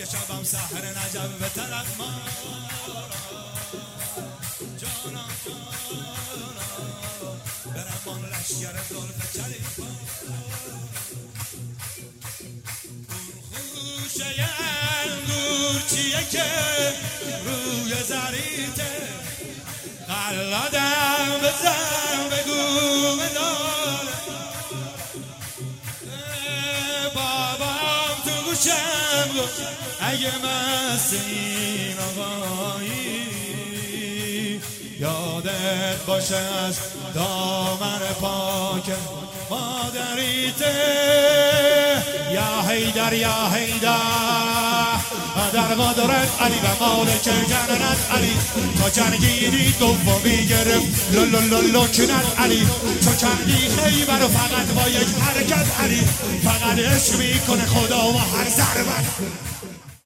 شبم سحر نجب به طرف ما جانا برم آن لشگر زلف چلیپا خوشه انگور چیه که روی زریته قلادم بزن بگو بداره بابام تو گوشم گفت اگه مست این آقایی یادت باشه از دامن پاک مادریته یا حیدر یا حیدر در قدرت علی و مالک جنت علی تا جنگیدی دومی گرفت لولولولو کنت علی چو چندی خیبر و فقط با یک حرکت علی فقط عشق میکنه خدا و هر ضربت